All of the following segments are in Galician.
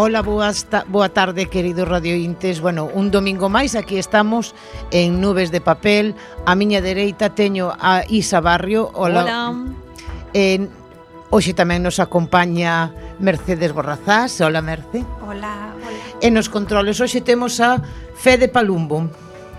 Hola, boa tarde, queridos radiointes. Bueno, un domingo máis, aquí estamos en Nubes de Papel. A miña dereita teño a Isa Barrio. Hola. Hoxe tamén nos acompaña Mercedes Borrazás. Hola, Merce. Hola, hola. E nos controles hoxe temos a Fede Palumbo.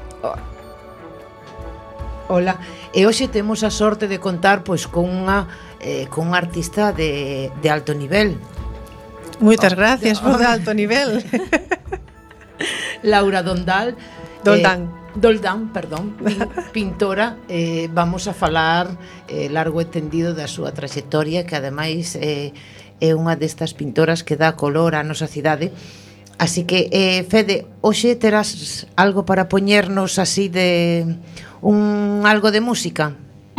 Hola. E hoxe temos a sorte de contar pois con unha artista de alto nivel. Moitas gracias por de alto nivel. Laura Doldán, pintora. Vamos a falar largo e tendido da súa traxectoria, que ademais é unha destas pintoras que dá color á nosa cidade. Así que, Fede, hoxe terás algo para poñernos así de algo de música?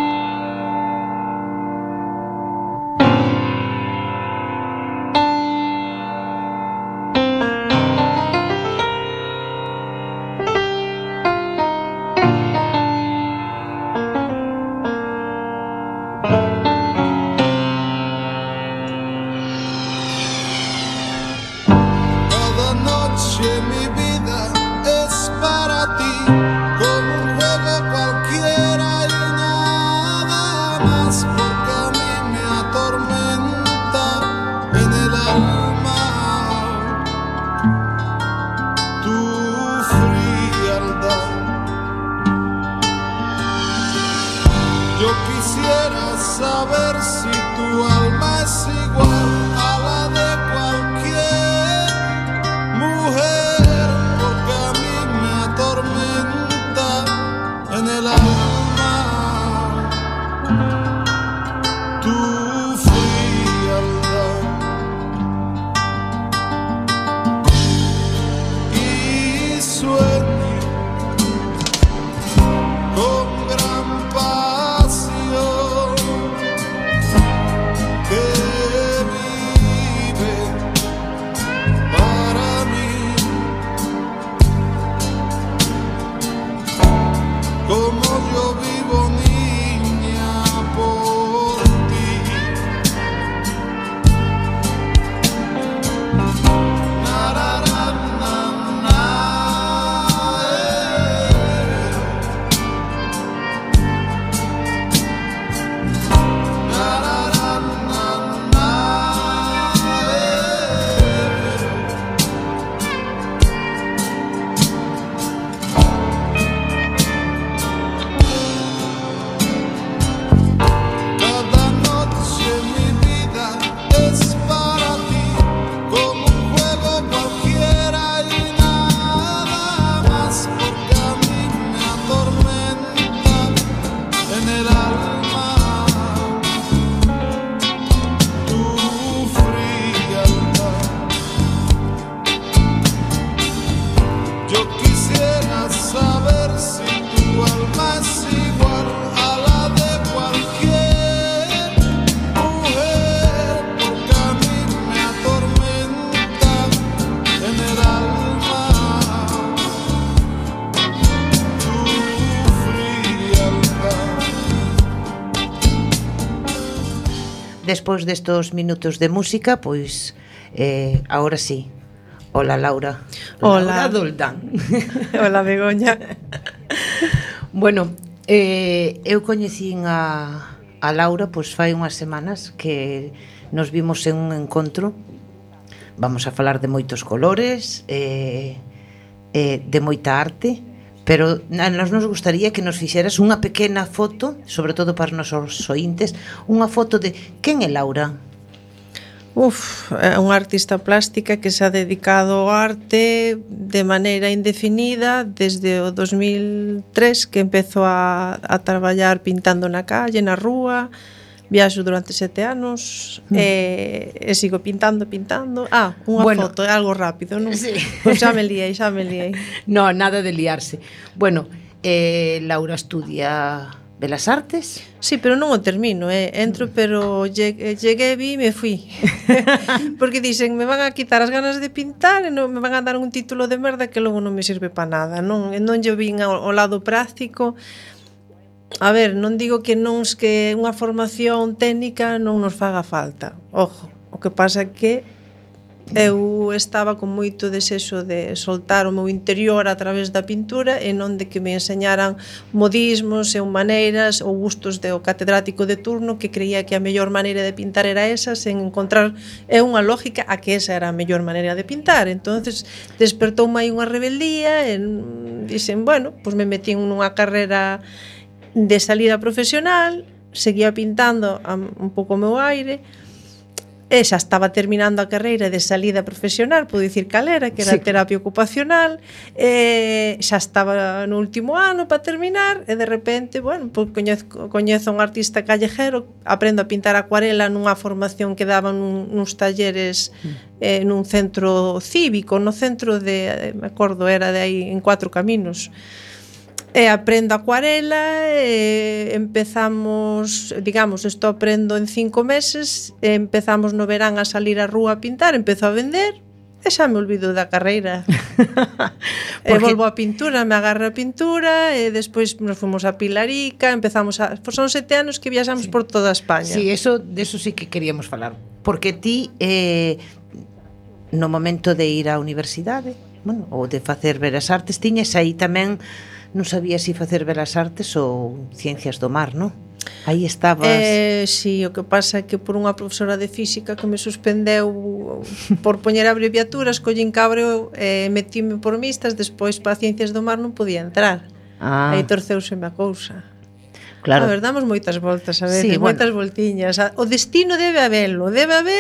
Despois destos minutos de música, pois agora sí. Hola, Laura. Hola. Laura Doldán. Hola, Begoña. Bueno, eu coñecín a Laura pois fai unhas semanas que nos vimos en un encontro. Vamos a falar de moitos colores, de moita arte, pero nos gustaría que nos fixeras unha pequena foto, sobre todo para os nosos ointes, unha foto de quen é Laura? É unha artista plástica que se ha dedicado ao arte de maneira indefinida desde o 2003, que empezou a traballar pintando na calle, na rúa. Viaxo durante 7 anos e sigo pintando. Unha foto, é algo rápido, non? Sí. Pois xa me liei. No, nada de liarse. Bueno, Laura estudia Belas Artes? Sí, pero non o termino, entro, pero cheguei, vi e me fui. Porque dicen, me van a quitar as ganas de pintar e non me van a dar un título de merda que logo non me sirve para nada, non lle vin ao lado práctico. A ver, non digo que unha formación técnica non nos faga falta. Ojo, o que pasa é que Eu estaba con moito desexo de soltar o meu interior a través da pintura e non de que me enseñaran modismos e maneiras ou gustos do catedrático de turno que creía que a mellor maneira de pintar era esa, sen encontrar unha lógica a que esa era a mellor maneira de pintar. Entonces despertou aí unha rebeldía e dixen, bueno, pois me metí nunha carreira de salida profesional, seguía pintando un pouco o meu aire. E xa estaba terminando a carreira de salida profesional, podo dicir cal era, que era terapia ocupacional, xa estaba no último ano para terminar, e de repente, bueno, pues coñezo un artista callejero, aprendo a pintar acuarela nunha formación que daban nuns talleres nun centro cívico, no centro de, me acordo, era de aí en 4 Caminos. E aprendo acuarela e empezamos, digamos, isto aprendo en 5 meses, e empezamos no verán a salir á rúa a pintar, empezo a vender e xa me olvido da carreira. E volvo a pintura, me agarra a pintura e despois nos fomos a Pilarica, empezamos a... Pues son 7 anos que viaxamos por toda España. Sí, eso sí que queríamos falar, porque ti no momento de ir á universidade, bueno, ou de facer Belas Artes, tiñes aí tamén, non sabías se facer Belas Artes ou Ciencias do Mar, non? Aí estabas... Sí, o que pasa é que por unha profesora de física que me suspendeu por poñer abreviaturas, collín cabreo e metíme por mistas, despois para Ciencias do Mar non podía entrar. Aí torceuseme a cousa. Claro. A ver, damos moitas voltas, a ver, sí, moitas voltiñas. O destino debe habelo,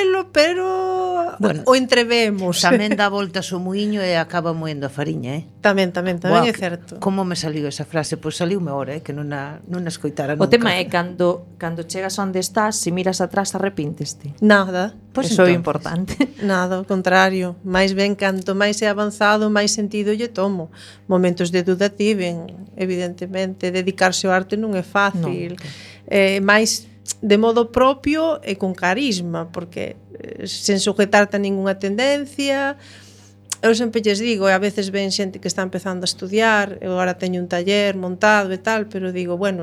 pero bueno, o entrevemos. Tamén dá voltas o muiño e acaba moendo a fariña, Tamén é certo. Como me saliu esa frase? Pois saliume ahora, que non a escoitara O nunca. tema é cando chegas onde estás, se miras atrás arrepínteste. Nada. Pois eso é importante. Nada, ao contrario. Mais ben, canto máis é avanzado, máis sentido lle tomo. Momentos de duda tiven, evidentemente. Dedicarse ao arte non é fácil. Mais de modo propio e con carisma, porque sen sujetarte a ninguna tendencia. Eu sempre lles digo, e a veces ven xente que está empezando a estudiar, eu agora teño un taller montado e tal, pero digo, bueno,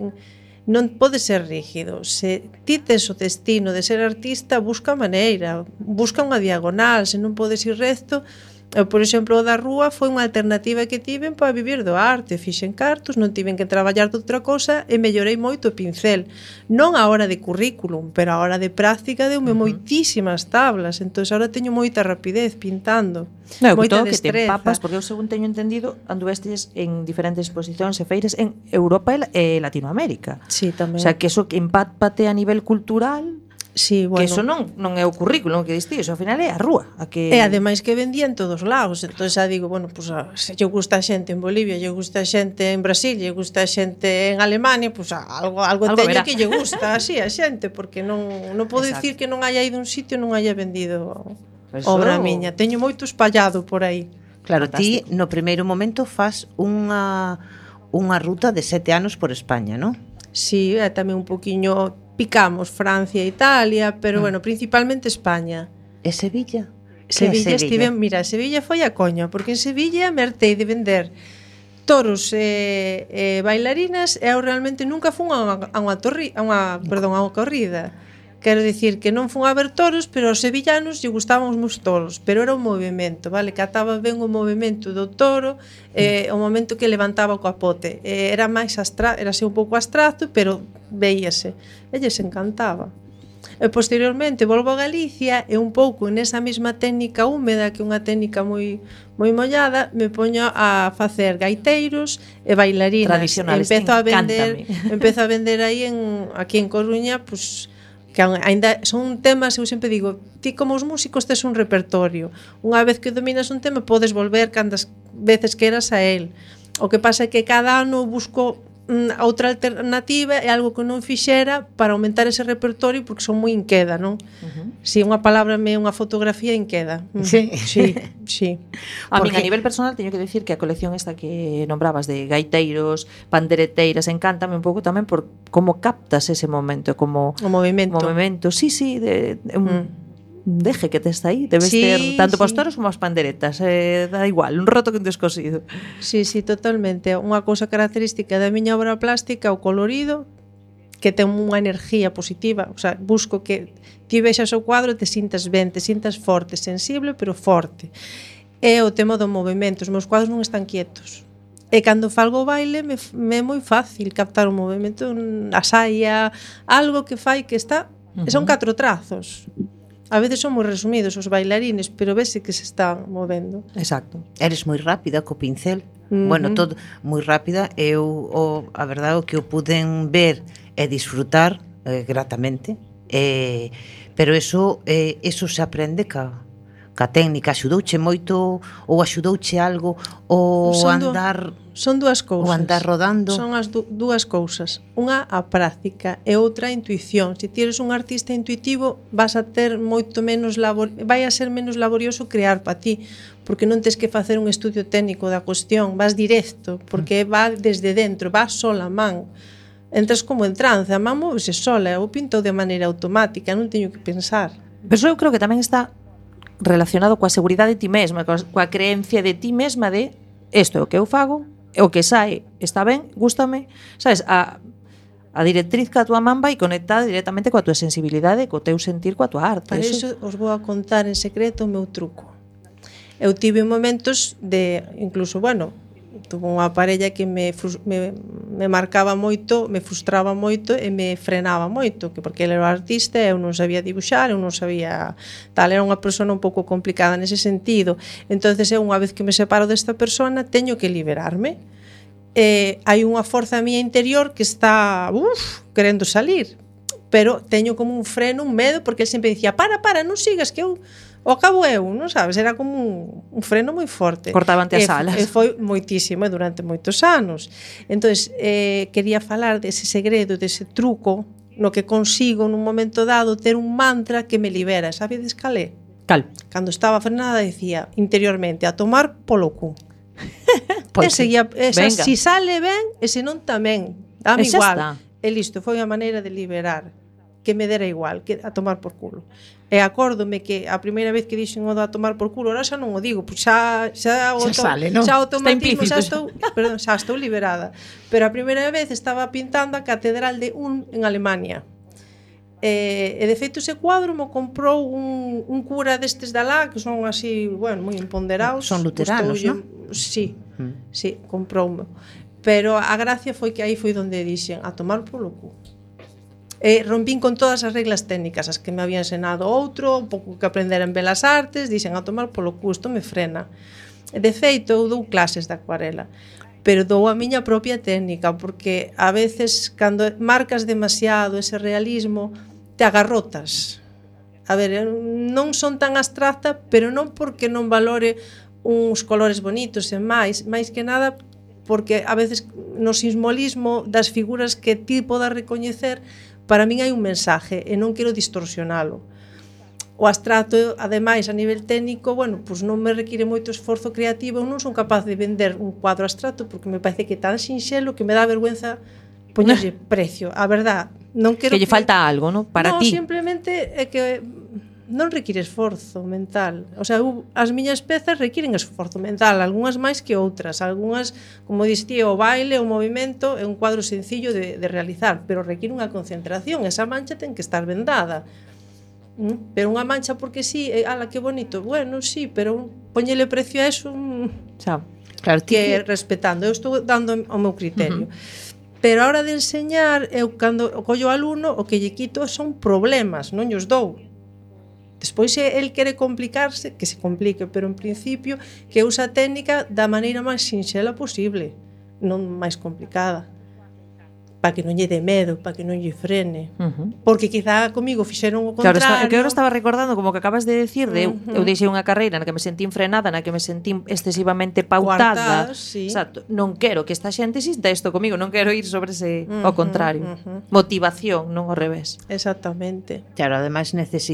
non pode ser rígido. Se ti tes o destino de ser artista, busca maneira, busca unha diagonal, se non podes ir recto. Eu, por exemplo, o da rúa foi unha alternativa que tiven para vivir do arte. Fixen cartos, non tiven que traballar de outra cosa e mellorei moito o pincel. Non a hora de currículum, pero a hora de práctica deume moitísimas tablas. Entón, agora teño moita rapidez pintando. Moita destreza. Que te empapas, porque eu, según teño entendido, anduvestes en diferentes exposicións e feiras en Europa e Latinoamérica. Sí, tamén. O sea, que eso que empápate a nivel cultural... Sí, bueno. Que eso non é o currículum que diste, eso ao final é a rúa. E ademais que vendía en todos lados. Entón xa digo, bueno, pues, se lle gusta a xente en Bolivia, lle gusta a xente en Brasil, lle gusta a xente en Alemania, pues algo teño que lle gusta así a xente, porque non podo dicir que non haya ido un sitio non haya vendido obra miña. Teño moito espallado por aí. Claro, ti no primeiro momento fas unha ruta de 7 anos por España, non? Sí, tamén un poquiño picamos Francia e Italia, pero bueno, principalmente España. E Sevilla? Sevilla estive, mira, Sevilla foi a coña, porque en Sevilla me hartei de vender toros e bailarinas e eu realmente nunca fun a unha corrida. Quero dicir que non fun a ver toros, pero aos sevillanos lle gustaban os meus toros, pero era un movimento, vale? Cataba ben o movimento do toro, o momento que levantaba o capote. Era máis era así un pouco abstracto, pero veíase. E lles encantaba. E posteriormente volvo a Galicia e un pouco nesa mesma técnica húmeda, que é unha técnica moi mollada, me poño a facer gaiteiros e bailarinas. Tradicionales, empezo a vender aí aquí en Coruña, pues, que ainda son temas, eu sempre digo, ti como os músicos tes un repertorio, unha vez que dominas un tema podes volver cantas veces queras a él. O que pasa é que cada ano busco outra alternativa e algo que non fixera para aumentar ese repertorio, porque son moi inqueda, non? Si unha palabra é unha fotografía inqueda. Sí. A min a nivel personal teño que decir que a colección esta que nombrabas de gaiteiros, pandereteiras, encántame un pouco tamén por como captas ese momento, como o movimento. Sí, deje que tes aí, debes ter tanto para os toros como as panderetas, da igual, un roto que un descosido. Sí, totalmente. Unha cousa característica da miña obra plástica, o colorido, que ten unha energía positiva, o sea, busco que ti vexas o cuadro e te sintas ben, te sintas forte, sensible, pero forte. É o tema do movimento, os meus cuadros non están quietos. E cando falgo o baile me é moi fácil captar o movimento, a saia, algo que fai que está, son 4 trazos. A veces son moi resumidos os bailarines, pero vese que se están movendo. Exacto. Eres moi rápida co pincel. Bueno, todo moi rápida. Eu, a verdade, o que eu puden ver e disfrutar gratamente. Pero eso se aprende ca técnica. Axudouche moito ou axudouche algo o andar... Son dúas cousas. O andar rodando. Son as dúas cousas. Unha a práctica e outra a intuición. Se ti eres un artista intuitivo, vas a ter moito menos vai a ser menos laborioso crear para ti, porque non tes que facer un estudio técnico da cuestión, vas directo, porque va desde dentro, vas sola a man. Entras como en trance, a man móvese sola, eu pinto de maneira automática, non teño que pensar. Pero eu creo que tamén está relacionado coa seguridade de ti mesma, coa creencia de ti mesma de isto é o que eu fago, o que sai está ben, gústame, sabes, a directriz que a túa man vai conectada directamente coa túa sensibilidade, co teu sentir, coa túa arte. Para iso os vou a contar en secreto o meu truco. Eu tive momentos de, incluso, bueno, tuve unha parella que me marcaba moito, me frustraba moito e me frenaba moito, que porque ele era artista, eu non sabía dibuixar, eu non sabía tal, era unha persona un pouco complicada nese sentido. Entonces eu, unha vez que me separo desta persona, teño que liberarme. Hai unha forza mía interior que está querendo salir, pero teño como un freno, un medo, porque ele sempre dicía, para, non sigas, que eu o acabo eu, non sabes? Era como un freno moi forte. Cortavante as alas. E foi moitísimo durante moitos anos. Entonces, quería falar dese segredo, dese truco, no que consigo nun momento dado ter un mantra que me libera. Sabedes cal é? Cal? Cando estaba frenada decía interiormente, a tomar polo cu. E seguía, si sale ben, e se non tamén, dame igual. E listo, foi a maneira de liberar, que me dera igual, que a tomar por culo. E acórdome que a primeira vez que dixen o a tomar por culo, ahora xa non o digo, porque xa sale, non? Xa automatismo, xa estou liberada. Pero a primeira vez estaba pintando a Catedral de Ulm en Alemania. E de feito ese cuadro me comprou un cura destes de alá, que son así, bueno, moi imponderados. Son luteranos, non? Sí, sí, comproume. Pero a gracia foi que aí foi donde dixen a tomar polo cu. Rompín con todas as reglas técnicas, as que me había ensinado outro, un pouco que aprendera en Belas Artes, dixen a tomar polo cu, isto me frena. De feito, eu dou clases de acuarela, pero dou a miña propia técnica, porque a veces, cando marcas demasiado ese realismo, te agarrotas. A ver, non son tan abstracta, pero non porque non valore uns colores bonitos e máis que nada, porque a veces no simbolismo das figuras que ti podas recoñecer, para min hai un mensaje e non quero distorsionalo. O abstracto, ademais, a nivel técnico, bueno, pues non me require moito esforzo creativo, eu non son capaz de vender un cuadro abstracto porque me parece que é tan sinxelo que me dá vergüenza poñerlle precio. A verdad, non quero que lle falta algo, ¿no? Para ti. Non, simplemente é que non require esforzo mental. O sea, as miñas pezas requiren esforzo mental, algunhas máis que outras, algunhas, como dixía, o baile, o movimento, é un cuadro sencillo de realizar, pero require unha concentración, esa mancha ten que estar vendada. Pero unha mancha porque sí, ala, que bonito, bueno, sí, pero poñele precio a eso, claro, que respetando, eu estou dando o meu criterio. Pero a hora de enseñar, eu cando collo o alumno, o que lle quito son problemas, non llos dou. Despois, se el quere complicarse, que se complique, pero en principio que usa a técnica da maneira máis sinxela posible, non máis complicada, para que non lle dé medo, para que non lle frene. Porque quizá comigo fixeron o contrario. Claro, que agora estaba recordando, como que acabas de decir, eu deixei unha carreira na que me sentí frenada, na que me sentí excesivamente pautada. Sí. Exacto. Non quero que esta xente sinta isto comigo, non quero ir sobre ese ao contrario. Motivación, non ao revés. Exactamente. Claro, ademais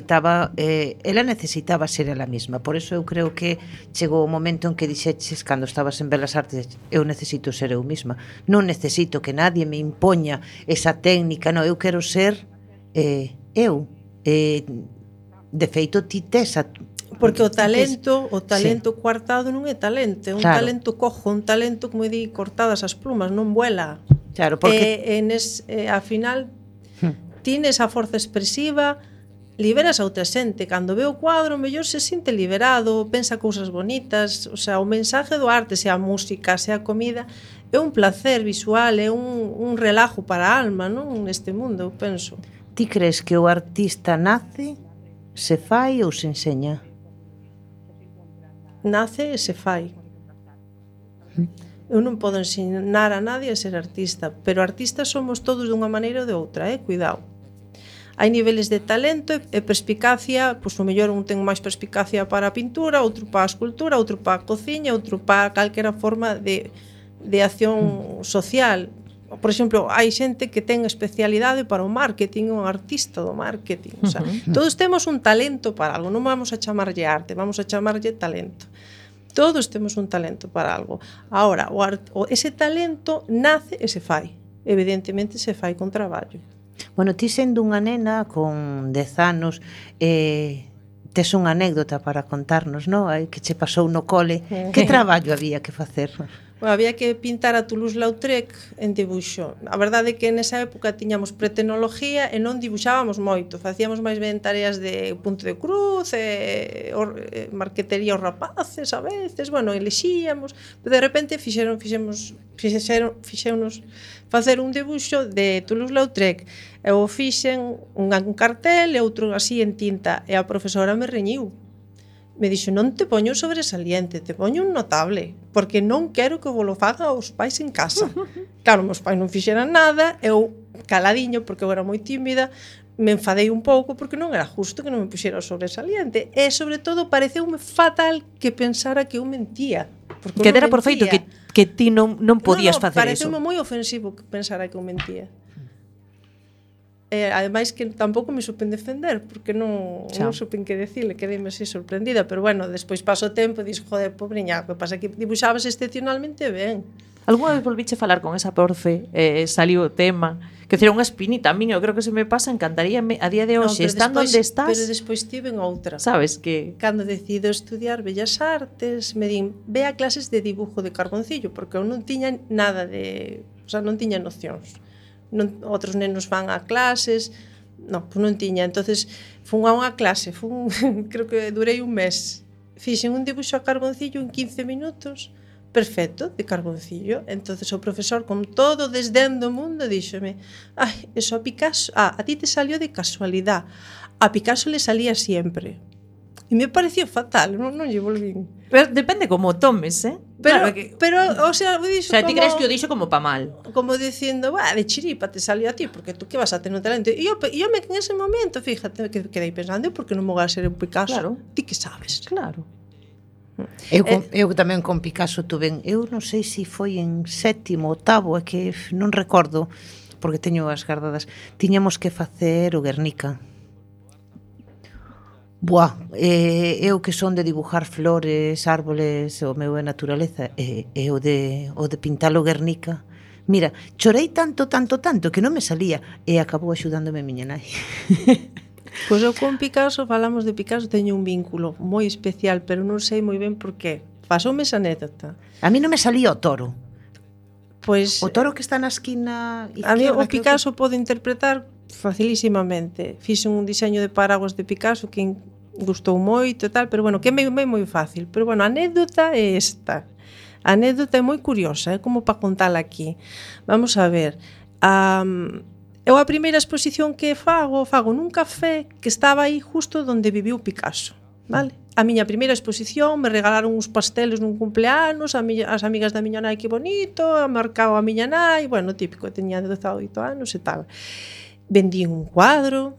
ela necesitaba ser ela mesma. Por eso eu creo que chegou o momento en que dixeches, cando estabas en Belas Artes, eu necesito ser eu mesma. Non necesito que nadie me impoña esa técnica, non, eu quero ser eu. De feito, ti tes porque o talento coartado non é talento, é un talento cojo, un talento, como di, cortadas as plumas, non vuela. Claro, porque a final tines a forza expresiva, liberas a outra xente. Cando ve o cuadro, mellor se sinte liberado, pensa cousas bonitas, o sea, o mensaje do arte, sea a música, sea a comida, é un placer visual, é un relajo para a alma, non? Neste mundo, eu penso. Ti crees que o artista nace, se fai ou se enseña? Nace e se fai. Eu non podo ensinar a nadie a ser artista, pero artistas somos todos dunha maneira ou de outra, cuidado. Hai niveles de talento e perspicacia, pois o mellor un ten máis perspicacia para a pintura, outro para a escultura, outro para a cociña, outro para calquera forma de acción social. Por exemplo, hai xente que ten especialidade para o marketing, un artista do marketing. O sea, todos temos un talento para algo, non vamos a chamarlle arte, vamos a chamarlle talento. Todos temos un talento para algo. Ahora, ese talento nace e se fai. Evidentemente se fai con traballo. Bueno, ti sendo unha nena con 10 anos, tes unha anécdota para contarnos, non? Que che pasou no cole. Que traballo había que facer? Bueno, había que pintar a Toulouse-Lautrec en dibuixo. A verdade é que nesa época tiñamos pretecnología e non dibuixábamos moito. Facíamos máis ben tareas de punto de cruz, marquetería aos rapaces, a veces, bueno, elexíamos. Pero de repente fixeron facer un dibuixo de Toulouse-Lautrec. Eu fixen un cartel e outro así en tinta. E a profesora me reñiu. Me dixo, non te poño sobresaliente, te poño un notable, porque non quero que volo faga os pais en casa. Claro, meus pais non fixeran nada, eu caladiño, porque eu era moi tímida, me enfadei un pouco porque non era justo que non me puxera o sobresaliente. E, sobre todo, pareceume fatal que pensara que eu mentía. Que dera por feito que ti non podías facer eso. Pareceume moi ofensivo que pensara que eu mentía. Ademais que tampouco me supen defender porque non supen que decirle, quedeime así sorprendida, pero bueno, despois paso o tempo e dixo, joder, pobriña, que pasa que dibuixabas excepcionalmente ben. Algúna vez volviche falar con esa profe, saliu o tema, que era unha espinita a min, eu creo que se me pasa, encantaríame a día de hoxe, estando onde estás. Pero despois tive en outra. Sabes que cando decido estudiar Bellas Artes, me din, ve a clases de dibujo de carboncillo, porque eu non tiña nada de, o sea, non tiña nocións. Outros nenos van a clases, non, pois non tiña. Entonces fun a unha clase, creo que durei un mes, fixen un dibuixo a carboncillo en 15 minutos, perfecto, de carboncillo. Entonces o profesor, con todo o desdén do mundo, díxome, ai, eso a Picasso, a ti te salió de casualidad, a Picasso le salía siempre. E me pareció fatal, non lle volvín. Pero depende como tomes, Pero, o sea, dixo ti crees que o dixo como pa mal. Como dicindo, de chiripa te salió a ti, porque tú que vas a tener un talento. E eu en ese momento, fíjate, que quedei pensando, por que non me vou a ser un Picasso? Claro. Ti que sabes? Claro. Eu tamén con Picasso tuve, eu non sei se foi en 7º, 8º, é que non recordo, porque teño as gardadas. Tiñamos que facer o Guernica. Eu que son de dibujar flores, árboles, o meu é naturaleza, e o de pintar o Guernica. Mira, chorei tanto que non me salía e acabou axudándome a miña nai. Pois eu con Picasso, falamos de Picasso, teño un vínculo moi especial, pero non sei moi ben por qué. Pasoume esa anécdota. A mí non me salía o toro. Pois o toro que está na esquina izquierda. A mí o Picasso pode interpretar facilísimamente. Fixen un diseño de paraguas de Picasso que gustou moito e tal, pero bueno, que é moi fácil. Pero bueno, a anécdota é esta. A anécdota é moi curiosa, é como para contala aquí. Vamos a ver. Eu a primeira exposición que fago nun café que estaba aí justo onde viviu Picasso, vale? A miña primeira exposición, me regalaron uns pasteles nun cumpleanos, as amigas da miña nai, que bonito, marcado a miña nai, bueno, típico, teña 18 anos e tal. Vendí un cuadro.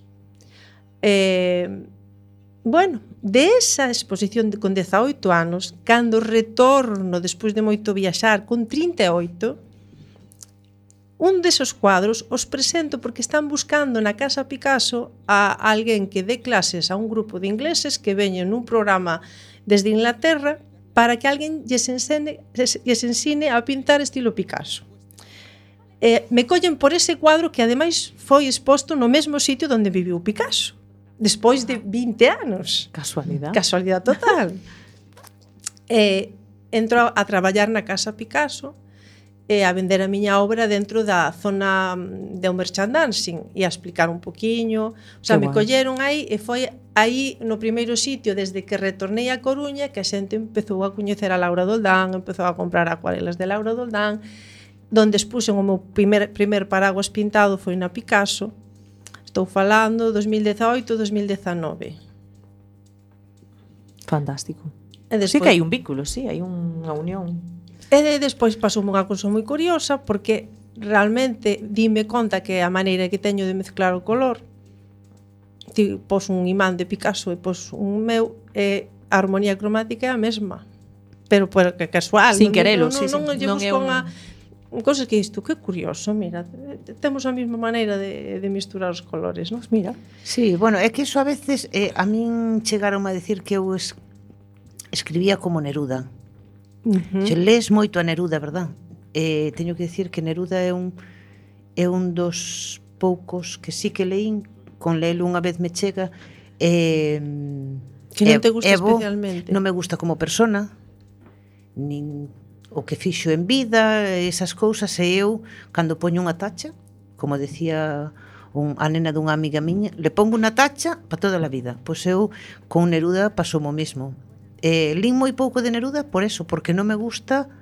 Bueno, de esa exposición con 18 anos, cando retorno despois de moito viaxar con 38, un desos cuadros os presento porque están buscando na Casa Picasso a alguén que dé clases a un grupo de ingleses que veñen nun programa desde Inglaterra para que alguén lles ensine a pintar estilo Picasso. Me collen por ese cuadro que ademais foi exposto no mesmo sitio onde viviu Picasso despois de 20 anos. Casualidade total. Entro a traballar na Casa Picasso a vender a miña obra dentro da zona de merchandising e a explicar un poquiño. O sea, me colleron aí e foi aí no primeiro sitio desde que retornei a Coruña que a xente empezou a coñecer a Laura Doldán, empezou a comprar acuarelas de Laura Doldán, donde expuxen o meu primer paraguas pintado foi na Picasso. Estou falando 2018-2019. Fantástico. Despois, sí que hai un vínculo, sí, hai unha unión. E despois pasou unha cousa moi curiosa porque realmente dime conta que a maneira que teño de mezclar o color, ti pos un imán de Picasso e pos un meu, a armonía cromática é a mesma, pero por casual, sin querelo, non é cousas que isto, que curioso, mira, temos a mesma maneira de misturar os colores, non? Mira. Sí, bueno, é que iso a veces a min chegaron a decir que eu escribía como Neruda. Se lees moito a Neruda, verdad? Teño que decir que Neruda é un dos poucos que sí que leín, con leelo unha vez me chega. Que non te gusta especialmente? Non me gusta como persona, nin o que fixo en vida, esas cousas, e eu, cando poño unha tacha, como decía a nena dunha amiga miña, le pongo unha tacha para toda a vida. Pois eu, con Neruda, pasou o mismo. Lín moi pouco de Neruda por eso, porque non me gusta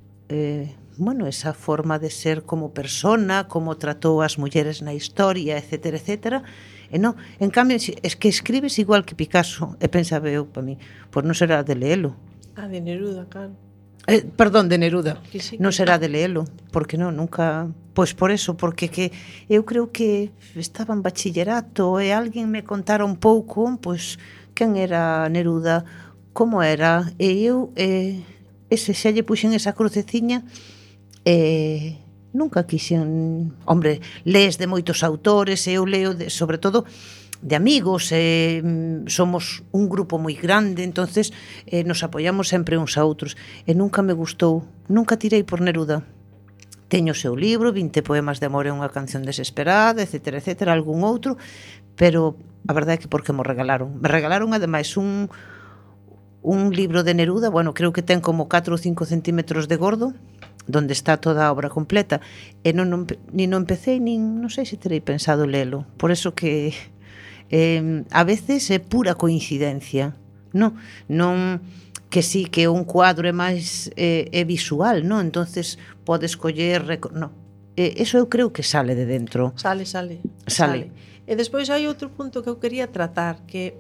esa forma de ser como persona, como tratou as mulleres na historia, etcétera, etcétera. E non, en cambio, es que escribes igual que Picasso, e pensaba eu para mí, pois non será de leelo. De Neruda, claro. Perdón, de Neruda. Sí, non será de leelo, porque non, nunca. Pois por eso, porque que eu creo que estaba en bachillerato e alguén me contara un pouco, pois quen era Neruda, como era, e eu ese xa lle puxen esa cruceciña nunca quixen, hombre, lees de moitos autores e eu leo sobre todo de amigos, somos un grupo moi grande, entonces nos apoiamos sempre uns a outros, e nunca me gustou, nunca tirei por Neruda. Teño o seu libro, 20 poemas de amor e unha canción desesperada, etcétera, etcétera, algún outro, pero a verdade é que porque me regalaron ademais un libro de Neruda, bueno, creo que ten como 4 ou 5 centímetros de gordo, donde está toda a obra completa, e non empecé, nin non sei se terei pensado lelo, por eso que a veces é pura coincidencia, non que sí que un cuadro é máis visual, non? Entonces podes coller, non. Eso eu creo que sale de dentro. Sale. E despois hai outro punto que eu quería tratar, que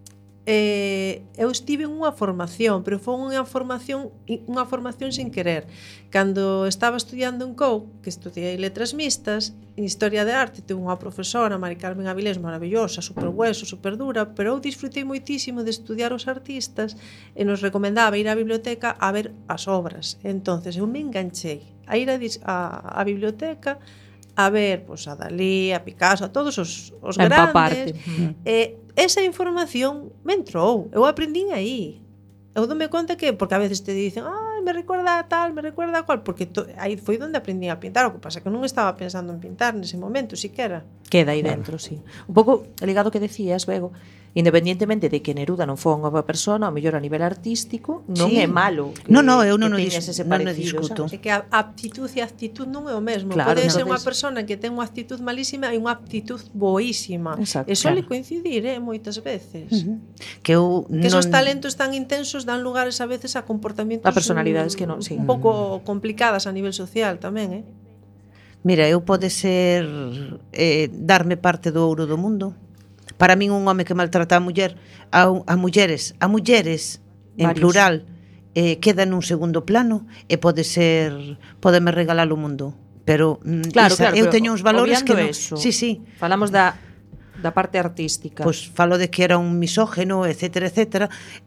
eu estive en unha formación, pero foi unha formación sin querer. Cando estaba estudiando en COU, que estudiei letras mixtas, en historia de arte, tuve unha profesora, Mari Carmen Avilés, maravillosa, super hueso, super dura, pero eu disfrutei moitísimo de estudiar os artistas e nos recomendaba ir á biblioteca a ver as obras. Entonces eu me enganchei a ir a biblioteca a ver a Dalí, a Picasso, a todos os grandes. Esa información me entrou, eu aprendín aí. Eu dome conta que, porque a veces te dicen me recuerda a tal, me recuerda a cual, porque aí foi onde aprendí a pintar. O que pasa que non estaba pensando en pintar nese momento, siquera. Queda aí dentro, sí. Un pouco ligado que decías, Bego, independientemente de que Neruda non foi unha boa persona, ao mellor a nivel artístico, non é malo. Eu non o discuto. É que a aptitud e a actitud non é o mesmo. Claro, pode ser unha persona que ten unha actitud malísima e unha aptitud boísima. E suele coincidir, moitas veces. Que esos talentos tan intensos dan lugares a veces a comportamientos a personalidades que non, sí. Un pouco complicadas a nivel social tamén, Mira, eu pode ser darme parte do ouro do mundo. Para min un home que maltrata a mulleres en plural queda nun segundo plano e podeme regalar o mundo, pero claro, eu teño uns valores que eso, sí. Falamos da parte artística. Pois falo de que era un misógeno, etcétera, etcétera.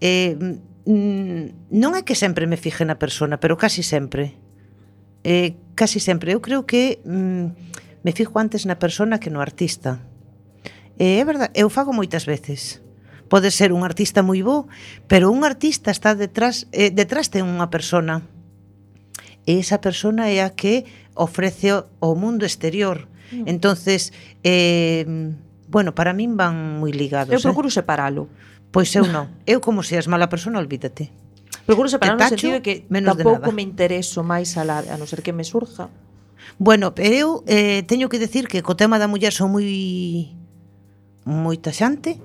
Non é que sempre me fije na persona, pero casi sempre. Eu creo que me fijo antes na persona que no artista. É verdade, eu fago moitas veces. Pode ser un artista moi bo, pero un artista está detrás ten unha persona. E esa persona é a que ofrece o mundo exterior. Entonces, para min van moi ligados. Eu procuro separalo. Pois eu non. Eu como seas mala persona, olvídate. Procuro separar no tacho, sentido de que menos de tampouco nada. me intereso máis a non ser que me surja. Bueno, eu teño que decir que co tema da muller son moi taxante.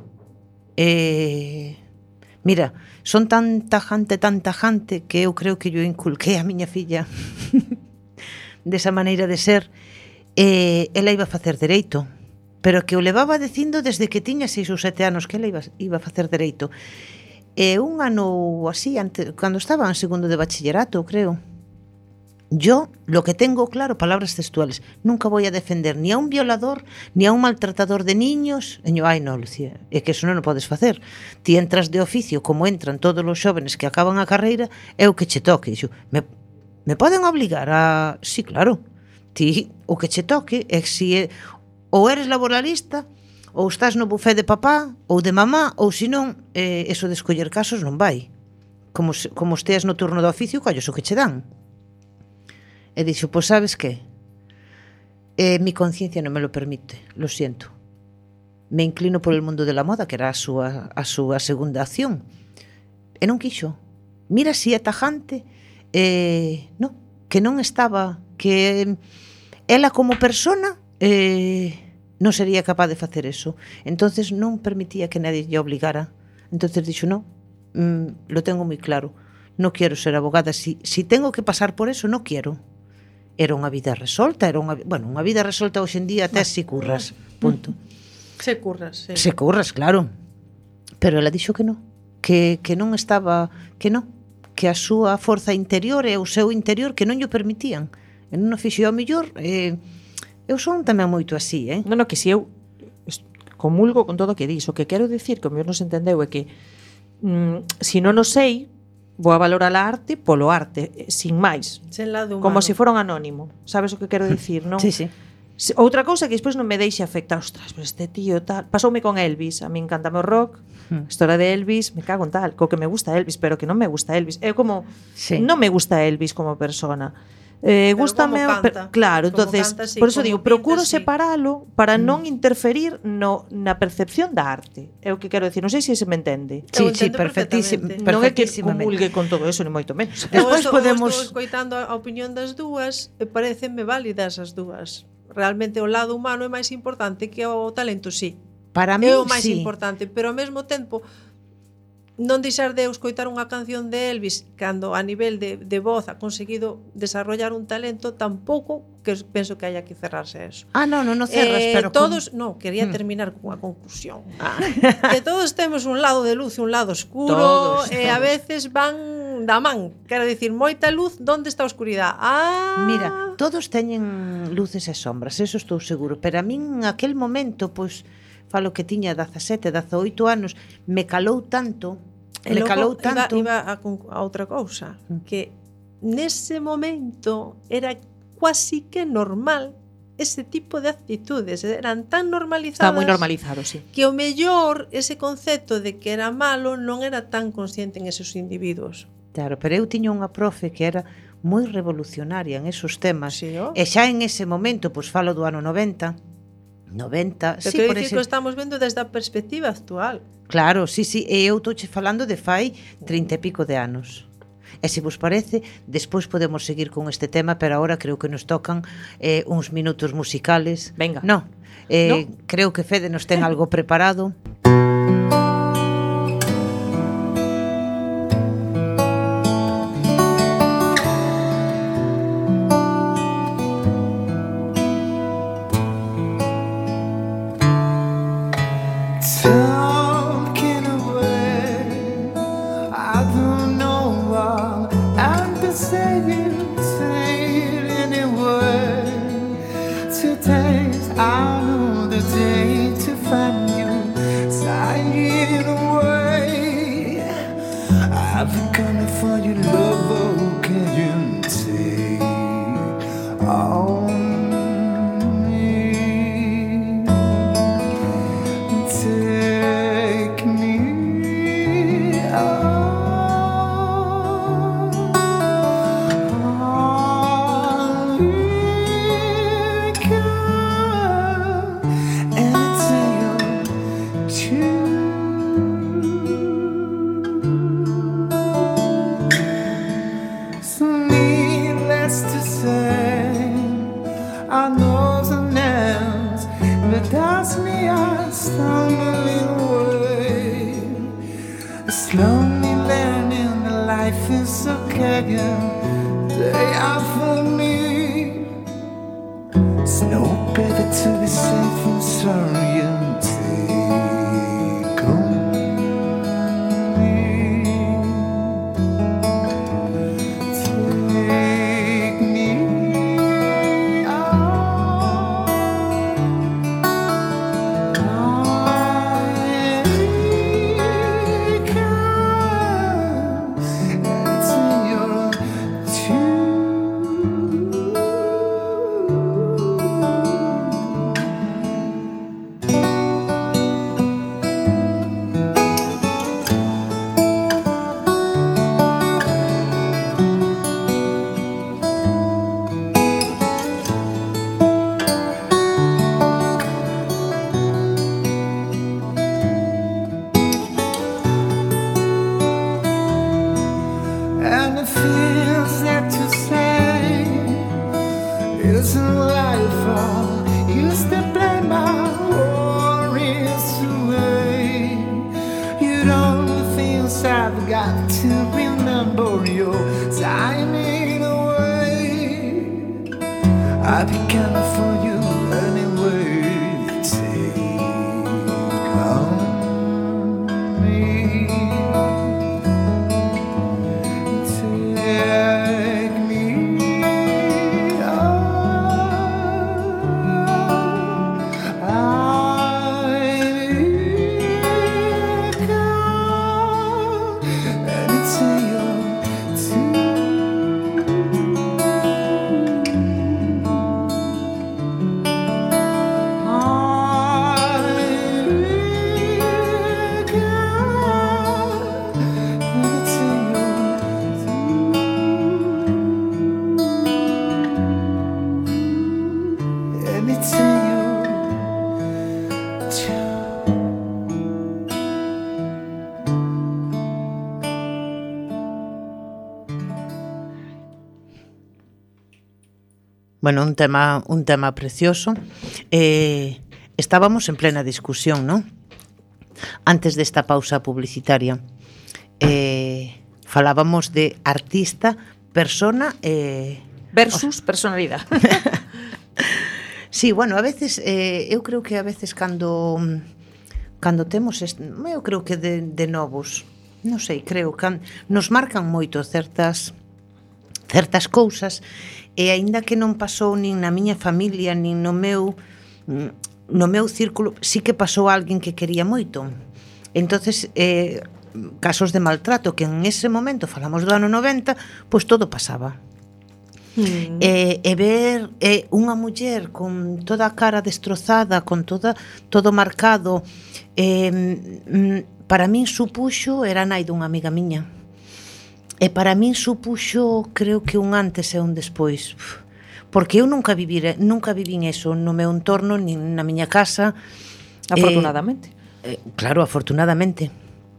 Mira, son tan tajante que eu creo que yo inculquei a miña filla desa maneira de ser. Ela iba a facer dereito, pero que o levaba dicindo desde que tiña 6 ou 7 anos que ela iba a facer dereito. Un ano así, cando estaba en segundo de bachillerato, creo. Yo, lo que tengo claro, palabras textuales, nunca voy a defender ni a un violador, ni a un maltratador de niños. E yo, ai, no, Lucía, é que eso non o podes facer. Ti entras de oficio, como entran todos os xóvenes que acaban a carreira, é o que che toque. Yo, me poden obligar a... Sí, claro. Ti, o que che toque é si ou eres laboralista, ou estás no bufé de papá ou de mamá, ou senón, eso de escoller casos non vai. Como esteas no turno do oficio, colles o que che dan. E dixo, pois sabes que? Mi conciencia non me lo permite, lo siento. Me inclino por el mundo de la moda, que era a súa segunda acción. E non quixo. Mira si é tajante, no, que non estaba, que ela como persona non sería capaz de facer eso. Entonces non permitía que nadie lle obligara. Entonces dixo, no, lo tengo moi claro. No quiero ser abogada. Si tengo que pasar por eso, no quiero. Era unha vida resolta, unha vida resolta hoxe en día até se curras, punto. Se curras, sí. Se curras, claro. Pero ela dixo que non, que non estaba, que non, que a súa forza interior e o seu interior que non llo permitían. E non o fixo ao mellor, eu son tamén moito así, Non, que si eu comulgo con todo o que dis. O que quero dicir, que o mellor non se entendeu, é que si non o sei, vou a valorar a arte polo arte, sin máis. Sen lado humano. Como se fora un anónimo. Sabes o que quero dicir, non? Sí, sí. Outra cousa que despois non me deixe afectar. Ostras, pero este tío tal... Pasoume con Elvis. A mí encantame o rock. A historia de Elvis, me cago en tal. Co que me gusta Elvis, pero que non me gusta Elvis. É como... Sí. Non me gusta Elvis como persona. Gústame, claro, entonces, canta, sí, por eso digo, procuro sí. separalo para non interferir na percepción da arte. É o que quero decir, non sei se se me entende. Sí, perfectísimo. Non é que comulgue con todo eso, ni moito menos. Despois podemos... Estou escoitando a opinión das dúas e parecenme válidas as dúas. Realmente o lado humano é máis importante que o talento, sí. Para mí, é o máis sí. importante, pero ao mesmo tempo non deixar de escoitar unha canción de Elvis cando a nivel de voz ha conseguido desarrollar un talento, tampouco que penso que haya que cerrarse a eso. Non cerras, pero todos, quería terminar con unha conclusión. Que todos temos un lado de luz e un lado oscuro, e a veces van da man. Quero dicir, moita luz, onde está a oscuridade? Mira, todos teñen luces e sombras, eso estou seguro, pero a min aquel momento, pois, falo que tiña 17, 18 anos, me calou tanto. Iba a outra cousa, que nese momento era quasi que normal ese tipo de actitudes, eran tan normalizadas. Está moi normalizado, sí. Que o mellor ese concepto de que era malo non era tan consciente en esos individuos. Claro, pero eu tiña unha profe que era moi revolucionaria en esos temas. Sí, e xa en ese momento, pois falo do ano 90, sí, por dicir que estamos vendo desde a perspectiva actual. Claro, sí, e eu touche falando de fai 30 e pico de anos. E se vos parece, despois podemos seguir con este tema, pero agora creo que nos tocan uns minutos musicales. Venga. No, creo que Fede nos ten algo preparado. Dust me are stumbling away, slowly learning that life is okay. They are for me. It's no better to be safe and sorry and take on me. Take me out. And it feels that to say isn't life all used to play my worries away. You know the things I've got to remember your timing away. I began for you anyway. Take on me. Take me out. I come and it's Bueno, un tema precioso. Estábamos en plena discusión, ¿no? Antes desta pausa publicitaria. Falábamos de artista, persona... versus personalidade. Sí, bueno, a veces, eu creo que a veces cando temos, eu creo que de novos, non sei, creo que nos marcan moito certas cousas, e aínda que non pasou nin na miña familia, nin no meu círculo, sí que pasou alguén que quería moito. Entonces, casos de maltrato, que en ese momento, falamos do ano 90, pois todo pasaba. E ver unha muller con toda a cara destrozada, con todo marcado, para min supuxo, era nai dunha amiga miña, e para min supuxo, creo que un antes e un despois, porque eu nunca vivín eso no meu entorno, nin na miña casa. Afortunadamente. Claro, afortunadamente.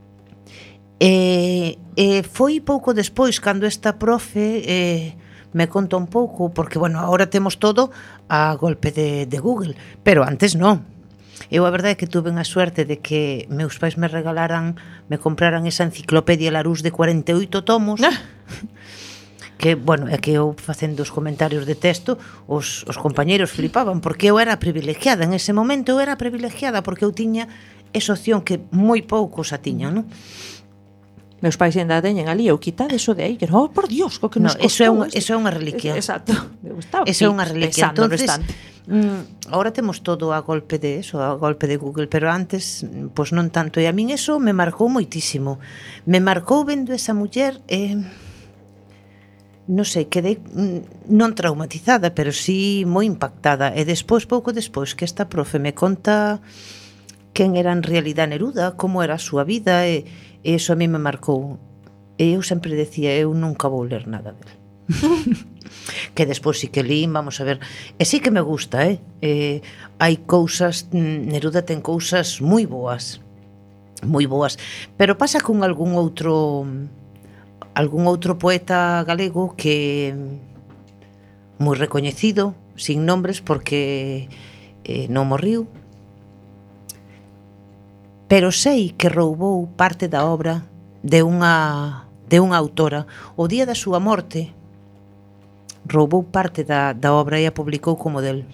Foi pouco despois, cando esta profe me conta un pouco, porque, bueno, agora temos todo a golpe de Google, pero antes non. Eu a verdade é que tuve a suerte de que meus pais me compraran esa enciclopedia Larousse de 48 tomos, que, bueno, é que eu facendo os comentarios de texto, os compañeiros flipaban, porque eu era privilegiada, en ese momento eu era privilegiada, porque eu tiña esa opción que moi poucos a tiñan, non? Meus pais ainda teñen ali, eu quitade eso de aí, que non, por Dios, co que nos costou. Eso é unha reliquia. Exacto. Eso é unha reliquia. Entonces, ahora temos todo a golpe de Google, pero antes, pois non tanto. E a min eso me marcou moitísimo. Me marcou vendo esa muller, non sei, quedei non traumatizada, pero sí moi impactada. E despois, pouco despois, que esta profe me conta quen era en realidad Neruda, como era a súa vida, e iso a mí me marcou. E eu sempre decía, eu nunca vou ler nada dele. Que despois sí que lín, vamos a ver. E sí que me gusta, hai cousas, Neruda ten cousas moi boas, pero pasa con algún outro poeta galego que moi recoñecido, sin nombres, porque non morriu, pero sei que roubou parte da obra de unha autora. O día da súa morte roubou parte da obra e a publicou como del.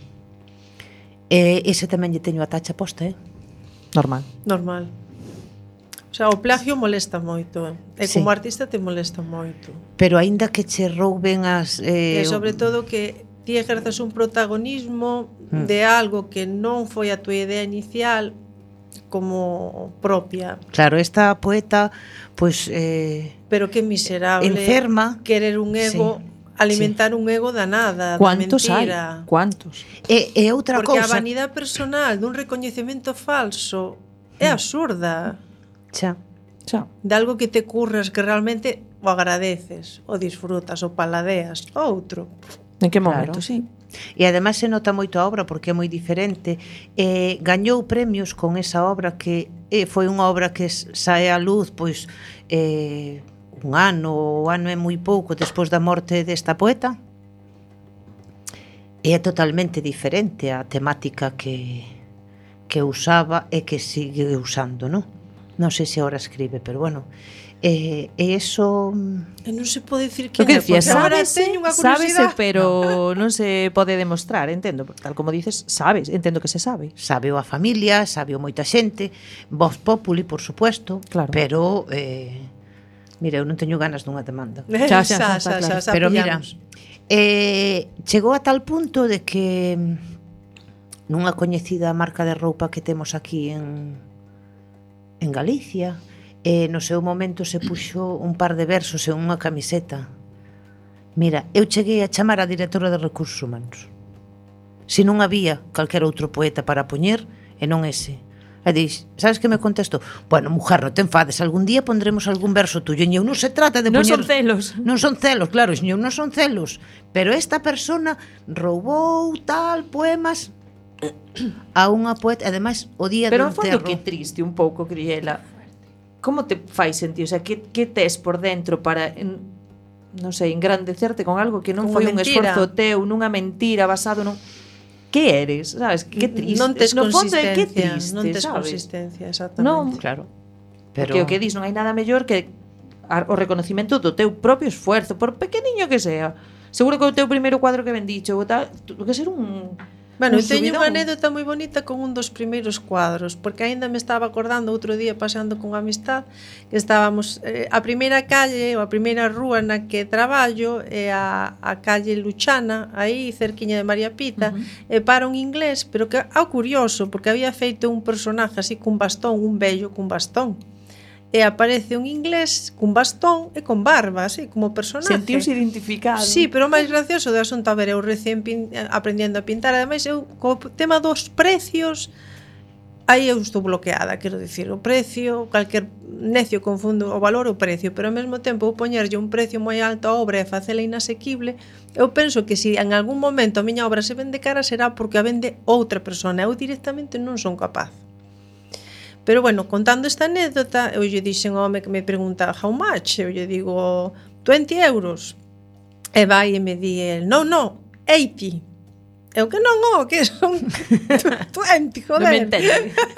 Ese tamén lle teño a tacha posta, Normal. Normal. O sea, o plagio molesta moito. E Sí. como artista te molesta moito. Pero aínda que che rouben as... E sobre todo que ti ejerzas un protagonismo de algo que non foi a tua idea inicial como propia. Claro, esta poeta, pois... Pero que miserable enferma. querer un ego, alimentar un ego da nada, da Cuántos hai? mentira. Cuántos? E outra Porque a cousa... vanidade personal dun recoñecemento falso é absurda. Xa. Xa. De algo que te curras que realmente o agradeces, o disfrutas, o paladeas. Outro. En que Claro. momento, sí. E ademais se nota moito a obra porque é moi diferente. Gañou premios con esa obra que foi unha obra que sae á luz pois un ano, o ano é moi pouco despois da morte desta poeta. E é totalmente diferente a temática que usaba e que sigue usando, non? Non sei se agora escribe, pero bueno. E eso... E non se pode dicir O que que decías, agora sábese, teño unha sábese, curiosidade. pero non se pode demostrar, entendo. Tal como dices, sabes, entendo que se sabe. Sabe a familia, sabe moita xente, Voz Populi, por supuesto, Claro. pero mira, eu non teño ganas dunha demanda. Xa, claro. Pero mira, pillamos. chegou a tal punto de que nunha coñecida marca de roupa que temos aquí en Galicia, no seu momento se puxo un par de versos en unha camiseta. Mira, eu cheguei a chamar a directora de Recursos Humanos. Se non había calquera outro poeta para poñer, e non ese. E dix, sabes que me contestou? Bueno, mujer, non te enfades, algún día pondremos algún verso tuyo. E eu non se trata de Non poñer... son celos. Non son celos, claro, eu non son celos. Pero esta persona roubou tal poemas a unha poeta, ademais o día Pero do ao fondo enterro. que triste un pouco, Criela. Como te fai sentir? O sea, que tes por dentro para non sei, engrandecerte con algo que non Con foi unha un mentira. esforzo teu, nunha mentira basado nun... Que eres? Sabes? Que triste. Non tes No fondo é que consistencia, triste, non tes sabes? consistencia, exactamente. Non, Claro. Porque o que dis non hai nada mellor que o reconocimento do teu propio esfuerzo, por pequeniño que sea. Seguro que o teu primeiro cuadro que vendicho ou tal, tuvo que ser un... Bueno, un eu teño subidón. unha anécdota moi bonita con un dos primeiros cuadros, porque aínda me estaba acordando outro día pasando con amistad que estábamos a primeira calle ou a primeira rúa na que traballo é a calle Luchana, aí cerquiña de María Pita, e para un inglés, pero que ao curioso, porque había feito un personaje así cun bastón, un vello cun bastón. E aparece un inglés cun bastón e con barba, así como personaje. Sentiuse identificado. Sí, pero o máis gracioso do asunto, a ver, eu recén aprendendo a pintar, ademais eu co tema dos precios aí eu estou bloqueada, quero dicir, o precio, calquer necio confundo o valor e o precio, pero ao mesmo tempo eu poñerlle un precio moi alto á obra e facela inasequible, eu penso que se en algún momento a miña obra se vende cara será porque a vende outra persona, eu directamente non son capaz. Pero bueno, contando esta anécdota, eu lle dixen ao home que me pregunta how much, eu lle digo 20 euros. E vai e me di el, no, 80. Eu que non, que son 20, joder. Non me entende.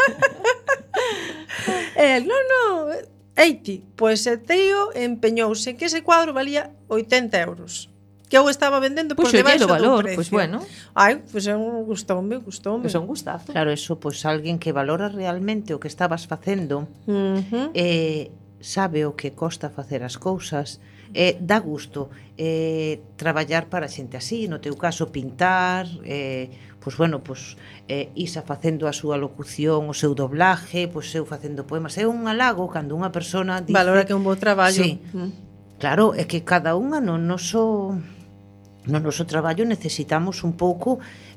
El, no, 80. Pois el tío empeñouse que ese cuadro valía 80 euros. Que eu estaba vendendo por Puxo debaixo o do valor, precio. pois bueno. Ai, pois gustoume. Pois é un gustazo. Claro, eso, pois alguén que valora realmente o que estabas facendo, sabe o que costa facer as cousas, dá gusto traballar para xente así, no teu caso pintar, pois bueno, pois Isa facendo a súa locución, o seu doblaje, pois eu facendo poemas, é un halago cando unha persona dice, valora que é un bo traballo. Sí. Claro, é que cada unha no noso traballo necesitamos un pouco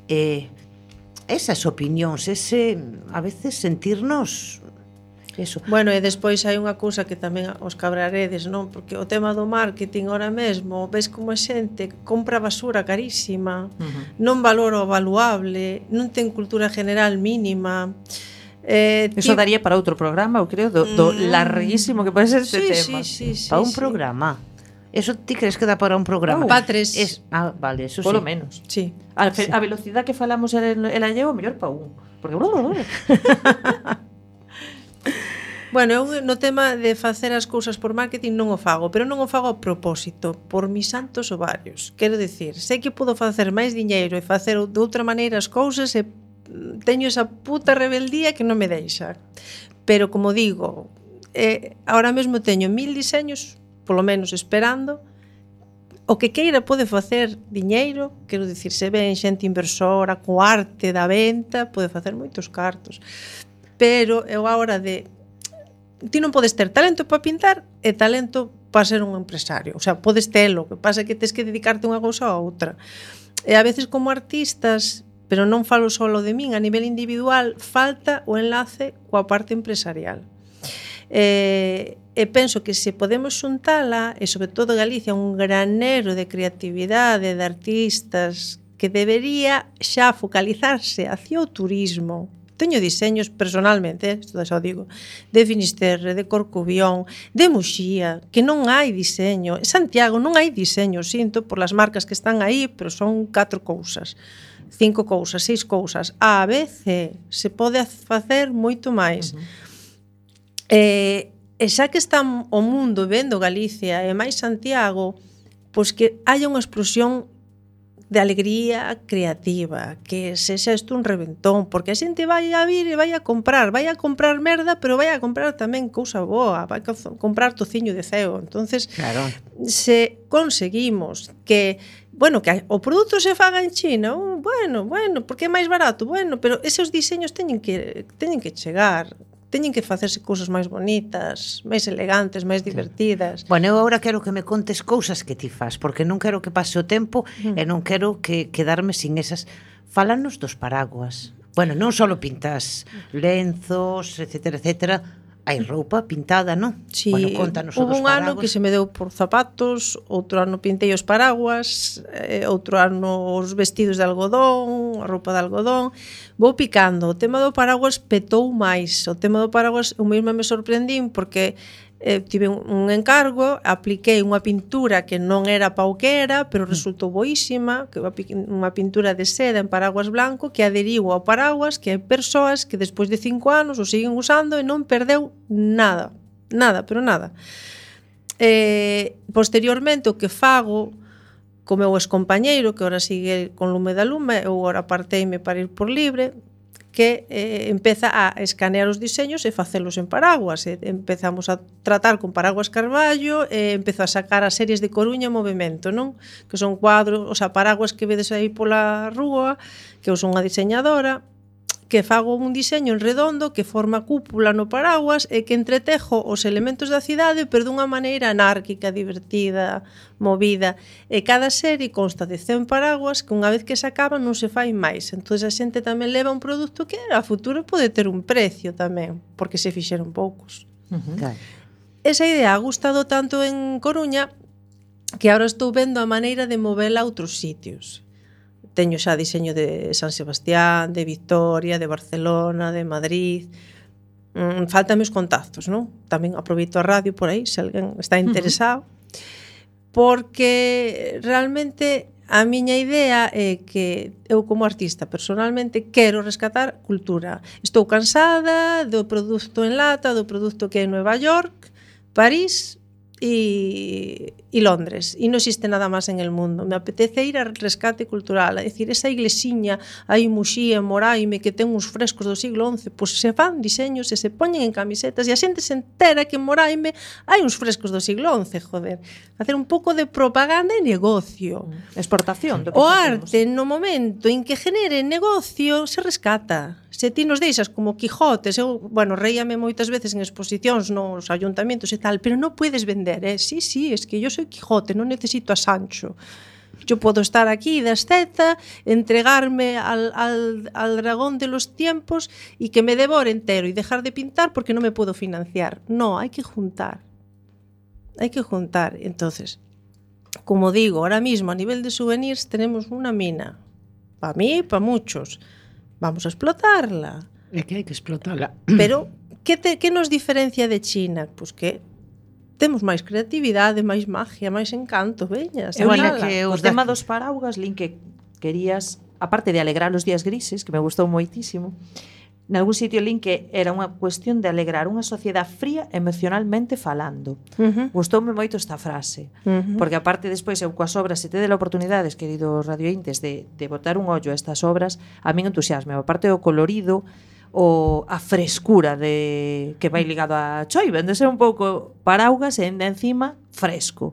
esas opinións, ese a veces sentirnos eso. Bueno, e despois hai unha cousa que tamén os cabraredes, non? Porque o tema do marketing ahora mesmo, ves como a xente compra basura carísima, non valora o valuable, non ten cultura general mínima. Eso daría para outro programa, eu creo, do larguísimo que pode ser este tema. Sí, Para un programa. Eso ti crees que dá para un programa? Pa tres. Vale, eso Polo sí. menos. Sí. A velocidade que falamos el allego, mellor para un. Porque Bueno, eu no tema de facer as cousas por marketing non o fago, pero non o fago a propósito, por mis santos ovarios. Quero dicir, sei que podo facer máis diñeiro e facer de outra maneira as cousas e teño esa puta rebeldía que non me deixa. Pero como digo, ahora mesmo teño 1000 diseños, polo menos esperando. O que queira pode facer diñeiro, quero dicir, se ven xente inversora, co arte da venta, pode facer moitos cartos. Pero eu a hora de... Ti non podes ter talento para pintar e talento para ser un empresario. O sea, podes telo, o que pasa é que tes que dedicarte unha cousa a outra. E a veces como artistas, pero non falo solo de min, a nivel individual, falta o enlace coa parte empresarial. E penso que se podemos xuntala, e sobre todo Galicia, un granero de creatividade, de artistas, que debería xa focalizarse hacia o turismo. Teño diseños personalmente, isto xa o digo, de Finisterre, de Corcubión, de Muxía, que non hai diseño. En Santiago non hai diseño, sinto por las marcas que están aí, pero son 4 cousas, 5 cousas, 6 cousas. A, B, C. Se pode facer moito máis. E xa que está o mundo vendo Galicia e máis Santiago, pois que haya unha explosión de alegría creativa, que sexa isto un reventón, porque a xente vai a vir e vai a comprar merda, pero vai a comprar tamén cousa boa, vai a comprar tociño de ceo. Entonces, Claro. se conseguimos que, bueno, que o produto se faga en China, bueno, porque é máis barato, bueno, pero esos diseños teñen que chegar, teñen que facerse cousas máis bonitas, máis elegantes, máis divertidas. Bueno, eu agora quero que me contes cousas que ti fas, porque non quero que pase o tempo e non quero que quedarme sin esas. Fálanos dos paraguas. Bueno, non só pintas lenzos, etcétera, etcétera. Hai roupa pintada, non? Sí, Bueno, contanos o hubo dos un ano que paraguas. se me deu por zapatos, outro ano pintei os paraguas, outro ano os vestidos de algodón, a roupa de algodón. Vou picando. O tema do paraguas petou máis. O tema do paraguas eu mesma me sorprendín porque tive un encargo, apliquei unha pintura que non era pa o que era, pero resultou boísima, que unha pintura de seda en paraguas blanco que adheriu ao paraguas, que hai persoas que despois de 5 anos o siguen usando e non perdeu nada, pero nada. Posteriormente o que fago co meu excompañeiro, que ora sigue con Lume da Lume, eu ora parteime para ir por libre, que empeza a escanear os diseños e facelos en paraguas. Empezamos a tratar con paraguas Carballo e empezo a sacar as series de Coruña en movimento, non? Que son cuadros, o sea, paraguas que vedes aí pola rúa, que eu son unha diseñadora, que fago un diseño en redondo que forma cúpula no paraguas e que entretejo os elementos da cidade pero dunha maneira anárquica, divertida, movida. E cada serie consta de 100 paraguas que unha vez que se acaban non se fai máis. Entón a xente tamén leva un produto que a futuro pode ter un precio tamén, porque se fixeron poucos. Claro. Esa idea ha gustado tanto en Coruña que ahora estou vendo a maneira de movela a outros sitios. Teño xa diseño de San Sebastián, de Vitoria, de Barcelona, de Madrid. Faltan os contactos, non? Tamén aproveito a radio por aí, se alguén está interesado. Porque realmente a miña idea é que eu como artista personalmente quero rescatar cultura. Estou cansada do produto en lata, do produto que é en Nueva York, París e Londres, e non existe nada máis en el mundo. Me apetece ir al rescate cultural, é dicir, esa iglesiña aí en Muxía, en Moraime, que ten uns frescos do siglo XI, pois se fan diseños e se poñen en camisetas e a xente se entera que en Moraime hai uns frescos do siglo XI, joder. Facer un pouco de propaganda e negocio. Exportación. Do que O facemos. arte, no momento en que genere negocio, se rescata. Se ti nos deixas como Quijotes, eu, bueno, reíame moitas veces en exposicións nos ayuntamientos e tal, pero non puedes vender, Sí, es que yo soy Quijote, non necesito a Sancho. Yo puedo estar aquí de asceta, entregarme al dragón de los tiempos y que me devore entero y dejar de pintar porque no me puedo financiar. No, hay que juntar. Hay que juntar. Entonces, como digo, ahora mismo a nivel de souvenirs tenemos una mina. Para mí, para muchos. Vamos a explotarla. É que hai que explotarla. Pero, que nos diferencia de China? Pois que temos máis creatividade, máis magia, máis encanto, veñas. Bueno, Bueno, que o os tema da- dos paraugas, Lin, que querías, aparte de alegrar os días grises, que me gustou moitísimo, nalgún sitio lin que era unha cuestión de alegrar unha sociedade fría emocionalmente falando. Gustoume moito esta frase, porque aparte despois eu coas obras, se tedes a oportunidades, queridos radiointes, de botar un ollo a estas obras, a min entusiasme, aparte do colorido, a frescura de que vai ligado a choiva, de ser un pouco paraugas e encima fresco.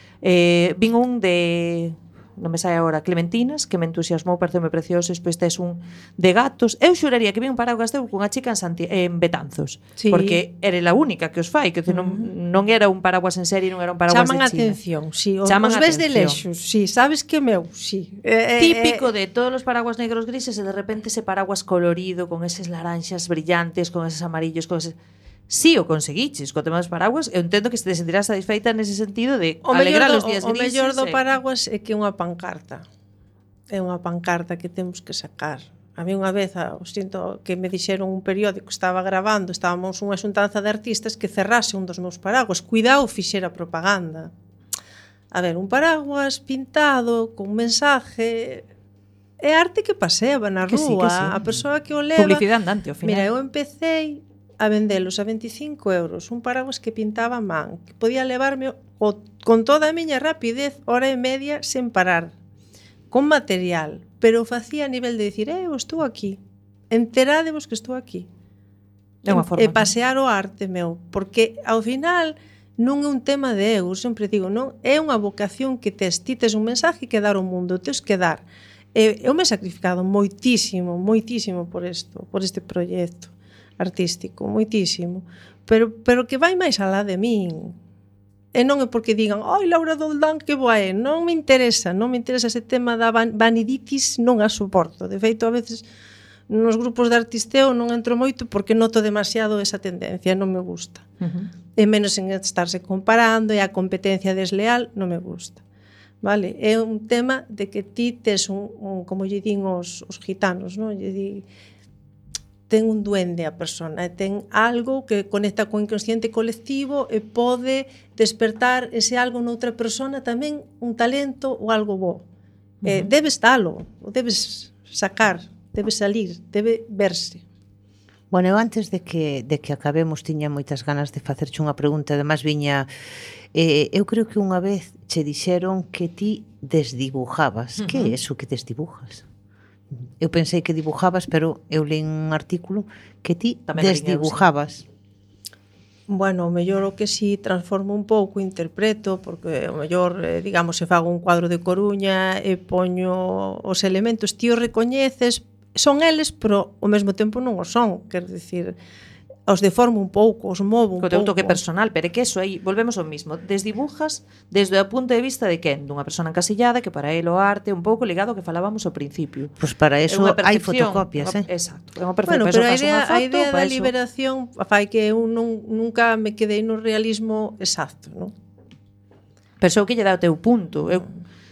Vin un de non me sai agora, clementinas, que me entusiasmou, pareceume precioso, despois tes un de gatos. Eu xuraría que vi un paraguas teu cunha chica en Betanzos, Sí. porque era a única que os fai, que non era un paraguas en serie, non era un paraguas Chaman de a China. atención, sí. Chaman Os ves de atención. lexos, sí. Sabes que meu, sí. Típico de todos los paraguas negros grises e de repente ese paraguas colorido con eses laranxas brillantes, con eses amarillos, con eses... Sí, o conseguiches co tema dos paraguas. Eu entendo que te sentirás satisfeita nese sentido de alegrar os días grises. O mellor do paraguas é que é unha pancarta. É unha pancarta que temos que sacar. A mí unha vez, sinto que me dixeron un periódico, estaba grabando, estábamos unha xuntanza de artistas que cerrase un dos meus paraguas. Cuidado, fixera propaganda. A ver, un paraguas pintado, con mensaje... É arte que paseaba na Que rúa. sí, que sí. A persoa que o leva... Publicidade andante, ao final. Mira, eu empecé a vendelos a 25 euros, un paraguas que pintaba a man, que podía levarme con toda a miña rapidez, hora e media, sen parar, con material, pero o facía a nivel de dicir, eu estou aquí, enterádevos que estou aquí. É unha forma, E pasear o arte, meu, porque ao final non é un tema de eu, sempre digo, non, é unha vocación que tes, ti tes un mensaje que dar ao mundo, tes que dar. Eu me he sacrificado moitísimo, moitísimo por este proxecto artístico, moitísimo, pero que vai máis alá de min. E non é porque digan, ai, Laura Doldán, que boa é. Non me interesa ese tema da vaniditis, non a soporto. De feito, a veces, nos grupos de artisteo non entro moito porque noto demasiado esa tendencia, non me gusta. E menos en estarse comparando, e a competencia desleal, non me gusta. Vale? É un tema de que ti tes como lle din os gitanos, non? Lle di, ten un duende a persona, ten algo que conecta co inconsciente colectivo e pode despertar ese algo noutra persona tamén un talento ou algo bo. Debes dalo, o debes sacar, debe salir, debe verse. Bueno, eu antes de que acabemos tiña moitas ganas de facerche unha pregunta, además viña eu creo que unha vez che dixeron que ti desdibujabas. Que é eso que desdibujas? Eu pensei que dibujabas, pero eu leí un artículo que ti tamén desdibujabas. Bueno, o mellor o que si transformo un pouco, interpreto, porque o mellor, digamos, se fago un cuadro de Coruña e poño os elementos, ti os recoñeces, son eles, pero ao mesmo tempo non o son, quero dicir, os deformo un pouco, os movo un pouco. Co teu toque personal, pero é que eso aí, volvemos ao mismo, desdibujas desde o punto de vista de quen? Dunha persona encasillada que para ele o arte un pouco ligado ao que falábamos ao principio. Pois para eso hai fotocopias, Exacto, é unha percepción. Bueno, pero a idea da liberación fai que eu nunca me quedei no realismo exacto, non? Pero o que lle dá o teu punto. Eu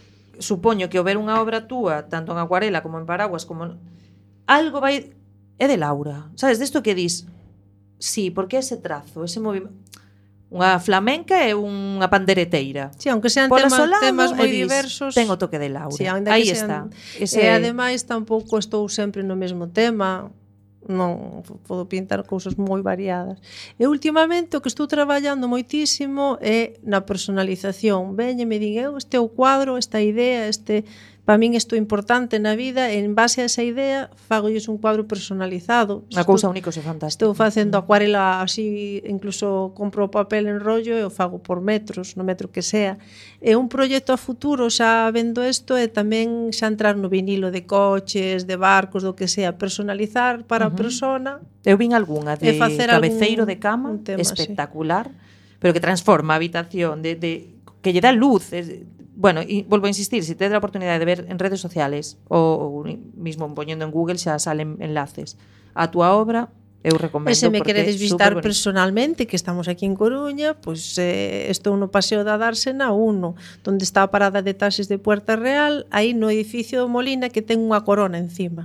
supoño que ao ver unha obra túa, tanto en acuarela como en paraguas, como algo vai... É de Laura, sabes, desto que dis... Sí, porque ese trazo, ese movimento... Unha flamenca e unha pandereteira. Sí, aunque sean temas moi diversos. Ten o toque de Laura. Sí, aí está. E ademais tampouco estou sempre no mesmo tema. Non podo pintar cousas moi variadas. E últimamente o que estou traballando moitísimo é na personalización. Veñe, me din, este é o cuadro, esta idea, para min isto é importante na vida, e en base a esa idea fagolles un cuadro personalizado. Unha cousa única e fantástica. Estou facendo acuarela así, incluso compro o papel en rollo e o fago por metros, no metro que sea. É un proxecto a futuro, xa vendo isto, e tamén xa entrar no vinilo de coches, de barcos, do que sea, personalizar para a persona. Eu vin algunha de cabeceiro de cama espectacular, pero que transforma a habitación, que lle dá luz. Bueno, e volvo a insistir, se tedes a oportunidade de ver en redes sociales ou mismo poñendo en Google xa salen enlaces a túa obra, eu recomendo. E se me queredes visitar personalmente, que estamos aquí en Coruña, pois estou no Paseo da Dársena 1, onde está a parada de taxis de Puerta Real, aí no edificio do Molina, que ten unha corona encima,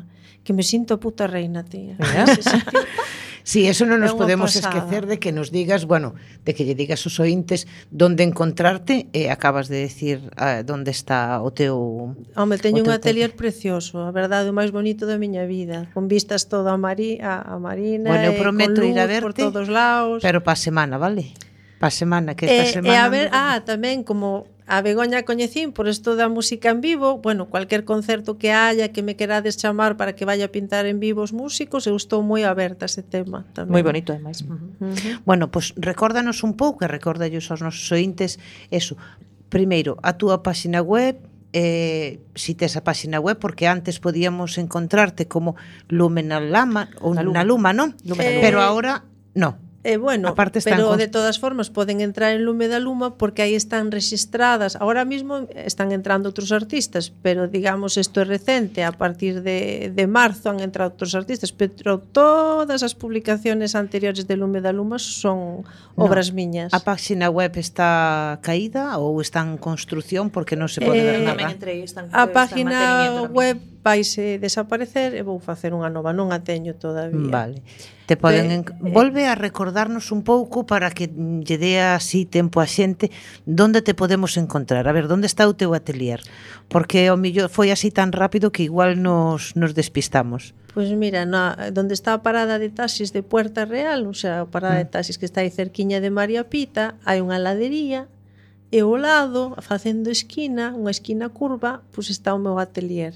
que me sinto a puta reina, tía. Mira. Ese sitio. Sí, eso non nos É unha podemos pasada. esquecer de que nos digas, bueno, de que lle digas aos ointes donde encontrarte e acabas de decir donde está o teu... Home, teño o un teu atelier taller. precioso, a verdade, o máis bonito da miña vida, con vistas todo a Marina, Bueno, eu prometo con luz ir a por verte, todos lados. pero pa semana, vale? Pa semana, que esta semana... E a ver, ando- tamén como a Begoña coñecín por isto da música en vivo, bueno, cualquier concerto que haya que me querades chamar para que vaya a pintar en vivo os músicos, eu estou moi aberta a ese tema tamén. Moi bonito, ademais. Bueno, pois recórdanos un pouco, e recórdallos aos nosos ointes eso. Primeiro, a túa páxina web, si tes a páxina web, porque antes podíamos encontrarte como Lumenalama ou Na Luma. na Luma, non? Lumenaluma. Pero ahora, no. Bueno, Aparte están pero cons- de todas formas poden entrar en Lume da Luma porque aí están registradas. Ahora mismo están entrando outros artistas, pero digamos isto é recente, a partir de marzo han entrado outros artistas, pero todas as publicaciones anteriores de Lume da Luma son obras miñas. A páxina web está caída ou está en construción porque non se pode ver Tamén nada. entre están, A están página mantenimiento web vaise desaparecer e vou facer unha nova, non a teño todavía. Vale. Te poden volve a recordarnos un pouco para que lle dea así tempo a xente donde te podemos encontrar. A ver, onde está o teu atelier? Porque o millor foi así tan rápido que igual nos despistamos. Pois mira, donde está a parada de taxis de Puerta Real, o sea, a parada de taxis que está aí cerquiña de María Pita, hai unha heladería e ao lado, facendo esquina, unha esquina curva, pois está o meu atelier.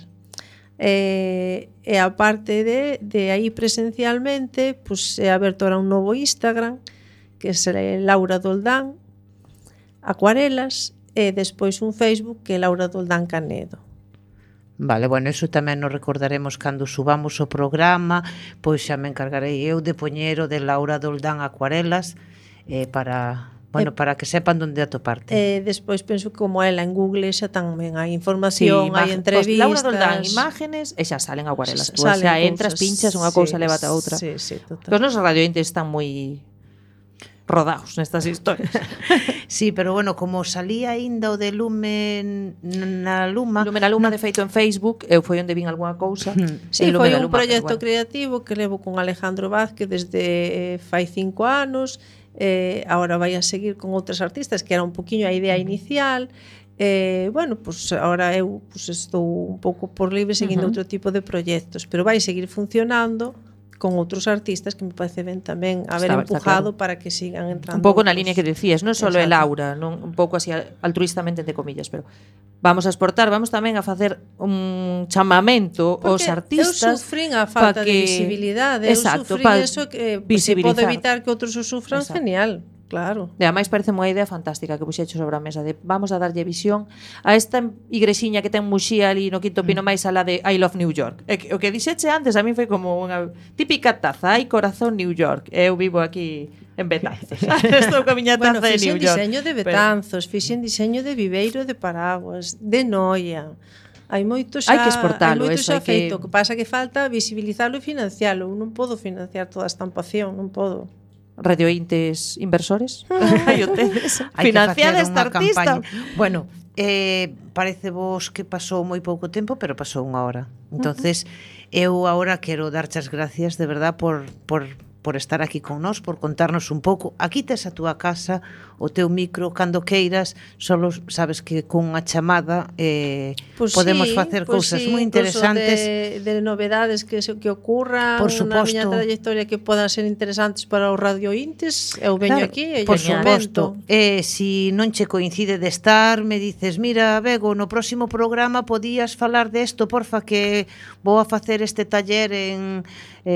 E a parte de aí presencialmente, pois é aberto ahora un novo Instagram, que é Laura Doldán Acuarelas, e despois un Facebook que é Laura Doldán Canedo. Vale, bueno, eso tamén nos recordaremos cando subamos o programa, pois xa me encargarei eu de poñer o de Laura Doldán Acuarelas para que sepan onde atoparte. Despois penso que como ela en Google xa tamén hai información, hai entrevistas. Laura Doldán, imágenes e xa salen acuarelas. Tú Salen xa entras, cousas, pinchas unha cousa, lévate a outra. Sí, sí, total. Os nosos radiointes están moi rodados nestas historias. Sí, pero bueno, como salía aínda o de Lume na Luma... Lume na Luma, de feito, en Facebook, eu foi onde vin algunha cousa. Sí, en Lume foi na un Luma, proxecto pero bueno. creativo que levo con Alejandro Vázquez desde fai 5 anos. Ahora vai a seguir con outros artistas, que era un poquinho a idea inicial. Bueno, pues ahora eu pues, estou un pouco por libre seguindo outro tipo de proxectos, pero vai seguir funcionando con outros artistas que me parece ben tamén haber Está empujado claro. para que sigan entrando. Un pouco na outros. línea que decías, non só é Exacto. Laura, non un pouco así altruistamente entre comillas, pero vamos a exportar, vamos tamén a facer un chamamento aos Porque artistas. eu sufrín a falta pa que- de visibilidade, Exacto, eu sufrín pa eso que se visibilizar. pode evitar que outros o sufran, Exacto. genial, claro. E ademais parece unha idea fantástica que puxecho sobre a mesa de vamos a darlle visión a esta igrexiña que ten Muxía ali no Quinto Pino máis alá de I Love New York. E o que dixeche antes a mí foi como unha típica taza, ai corazón New York. Eu vivo aquí en Betanzos. Estou con a miña taza Bueno, de fixen New York. diseño de Betanzos, fixen diseño de Viveiro de Paraguas, de Noia. Hai moito xa, Hai que exportalo, hai moito eso, xa hai que- feito, que pasa que falta visibilizalo e financialo. Eu non podo financiar toda a estampación, non podo. Radiointes inversores. Aí o tedes. Hai que Financiada facer esta unha artista. campaña. Bueno, parece vos que pasou moi pouco tempo, pero pasou unha hora. Entonces, eu agora quero darche as gracias de verdad por estar aquí con nós, por contarnos un pouco. Aquí tes a túa casa, o teu micro, cando queiras, solo sabes que con unha chamada podemos facer cousas moi interesantes. De novedades que ocurran Por na miña suposto. trayectoria que podan ser interesantes para os radiointes, eu veño Claro, aquí e por lle suposto. comento. Si non che coincide de estar, me dices, mira, Bego, no próximo programa podías falar desto, porfa, que vou a facer este taller en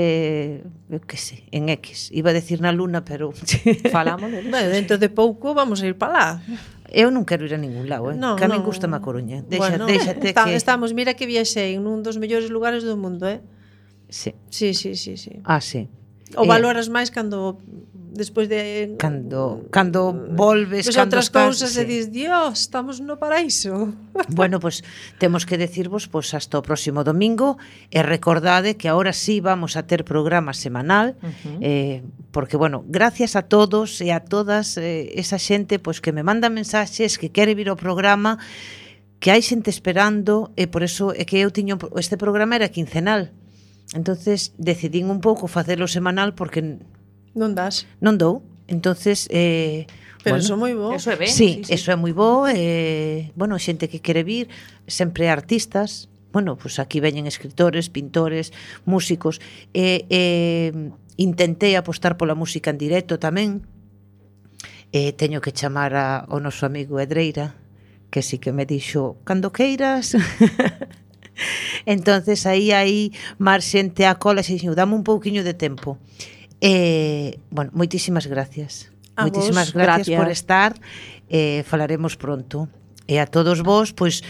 eu que sei, en X. Iba a decir na Luna, pero Falamos deles. Bueno, dentro de pouco vamos a ir para lá. eu non quero ir a ningún lado, No, que a min no. gusta a Coruña. Bueno, Déxate que... estamos, mira que viaxei en un dos mellores lugares do mundo, Sí. Sí. Ah, sí. O valoras máis cando despois de Cando volves, ves cando outras estás, cousas e dis, Dios, estamos no paraíso. Bueno, pues temos que decirvos pues hasta o próximo domingo e recordade que ahora sí vamos a ter programa semanal, porque bueno, gracias a todos e a todas esa xente pues que me manda mensaxes, que quere vir ao programa, que hai xente esperando e por eso é que eu tiño este programa era quincenal. Entonces decidín un pouco facelo semanal porque Non das. non dou. Entonces, Pero eso é moi bo. Eso é ben. sí, eso é moi bo, bueno, xente que quere vir, sempre artistas, bueno, pues aquí veñen escritores, pintores, músicos, intentei apostar pola música en directo tamén, teño que chamar ao noso amigo Edreira, que sí que me dixo, cando queiras. Entonces aí hai máis xente a cola, e dixo, dame un pouquiño de tempo. Bueno, moitísimas gracias. A Moitísimas vos, gracias por gracias. estar. Falaremos pronto. E a todos vos, pois,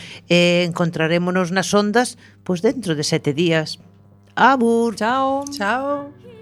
encontrarémonos nas ondas pois dentro de 7 días. Abur. Chao. Chao.